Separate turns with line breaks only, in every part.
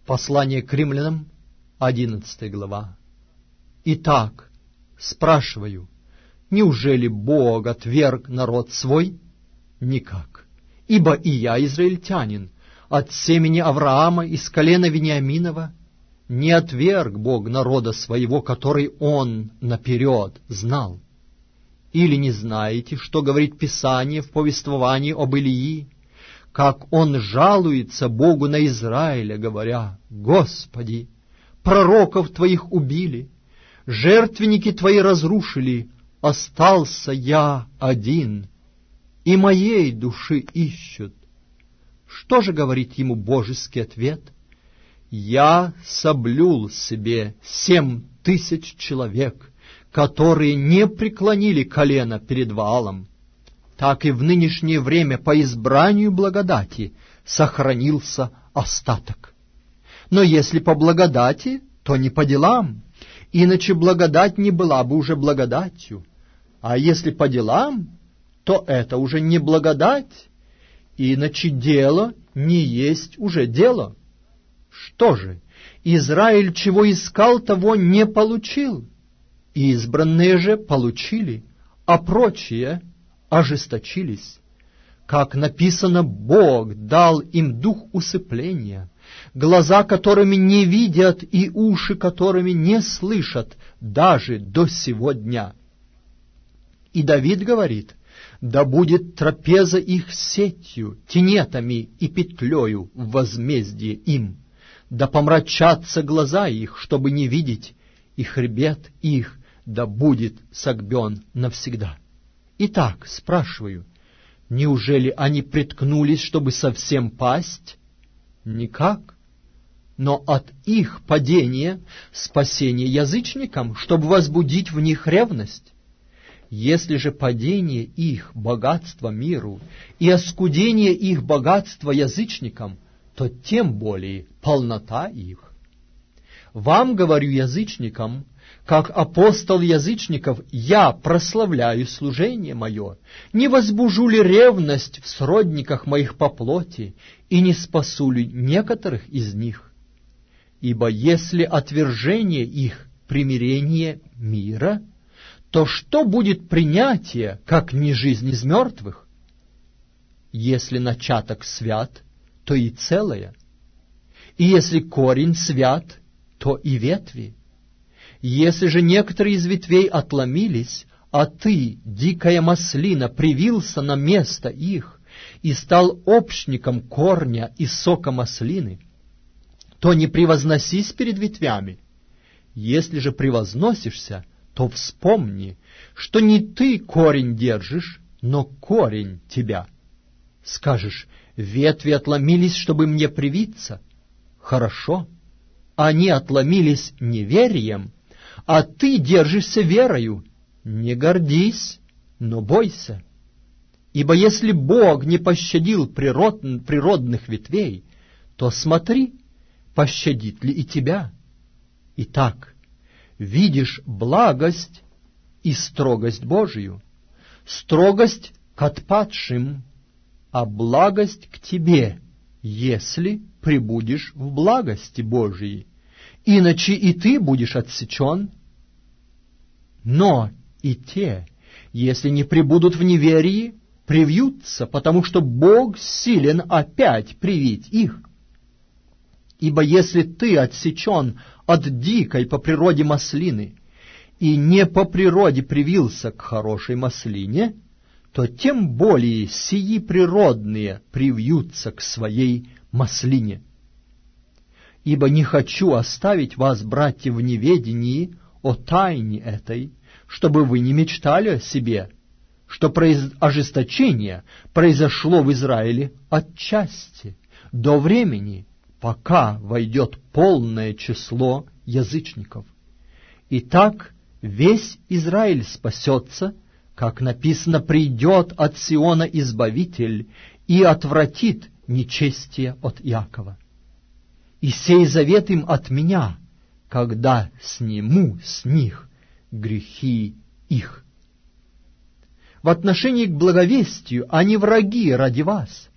Послание к римлянам, 11 глава. Итак, спрашиваю, неужели Бог отверг народ свой? Никак. Ибо и я израильтянин, от семени Авраама из колена Вениаминова. Не отверг Бог народа своего, который Он наперед знал. Или не знаете, что говорит Писание в повествовании об Илии, как он жалуется Богу на Израиля, говоря: «Господи, пророков Твоих убили, жертвенники Твои разрушили, остался я один, и моей души ищут». Что же говорит ему божеский ответ? «Я соблюл себе 7000 человек, которые не преклонили колено перед Ваалом». Так и в нынешнее время по избранию благодати сохранился остаток. Но если по благодати, то не по делам, иначе благодать не была бы уже благодатью. А если по делам, то это уже не благодать, иначе дело не есть уже дело. Что же, Израиль чего искал, того не получил, избранные же получили, а прочие ожесточились. Как написано, Бог дал им дух усыпления, глаза которыми не видят и уши которыми не слышат даже до сего дня. И Давид говорит: «Да будет трапеза их сетью, тенетами и петлею в возмездие им, да помрачатся глаза их, чтобы не видеть, и хребет их да будет согбен навсегда». Итак, спрашиваю, неужели они приткнулись, чтобы совсем пасть? Никак. Но от их падения спасение язычникам, чтобы возбудить в них ревность. Если же падение их богатства миру и оскудение их богатства язычникам, то тем более полнота их. Вам говорю, язычникам, как апостол язычников, я прославляю служение мое, не возбужу ли ревность в сродниках моих по плоти, и не спасу ли некоторых из них? Ибо если отвержение их примирение мира, то что будет принятие, как не жизнь из мертвых? Если начаток свят, то и целое, и если корень свят, то и ветви. Если же некоторые из ветвей отломились, а ты, дикая маслина, привился на место их и стал общником корня и сока маслины, то не превозносись перед ветвями. Если же превозносишься, то вспомни, что не ты корень держишь, но корень тебя. Скажешь: ветви отломились, чтобы мне привиться. Хорошо, они отломились неверием, а ты держишься верою. Не гордись, но бойся. Ибо если Бог не пощадил природных ветвей, то смотри, пощадит ли и тебя. Итак, видишь благость и строгость Божию, строгость к отпадшим, а благость к тебе, если пребудешь в благости Божией. Иначе и ты будешь отсечен. Но и те, если не пребудут в неверии, привьются, потому что Бог силен опять привить их. Ибо если ты отсечен от дикой по природе маслины и не по природе привился к хорошей маслине, то тем более сии природные привьются к своей маслине. Ибо не хочу оставить вас, братья, в неведении о тайне этой, чтобы вы не мечтали о себе, что ожесточение произошло в Израиле отчасти, до времени, пока войдет полное число язычников. Итак, весь Израиль спасется, как написано: придет от Сиона Избавитель и отвратит нечестие от Иакова. И сей завет им от меня, когда сниму с них грехи их. В отношении к благовестию они враги ради вас,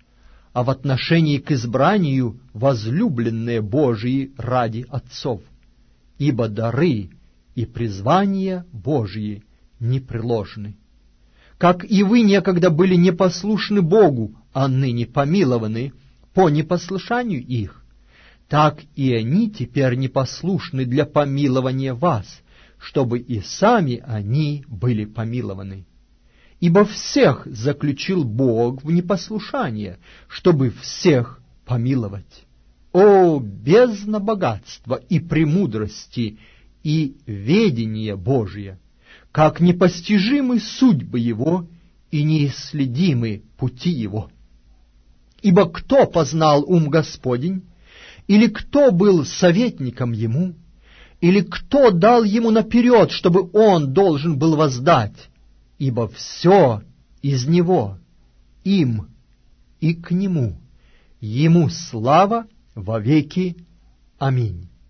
а в отношении к избранию возлюбленные Божии ради отцов. Ибо дары и призвания Божьи непреложны. Как и вы некогда были непослушны Богу, а ныне помилованы по непослушанию их, так и они теперь непослушны для помилования вас, чтобы и сами они были помилованы. Ибо всех заключил Бог в непослушание, чтобы всех помиловать. О, бездна богатства и премудрости и ведения Божия! Как непостижимы судьбы Его и неисследимы пути Его! Ибо кто познал ум Господень, или кто был советником Ему, или кто дал Ему наперед, чтобы Он должен был воздать? Ибо все из Него, им и к Нему, Ему слава во веки. Аминь.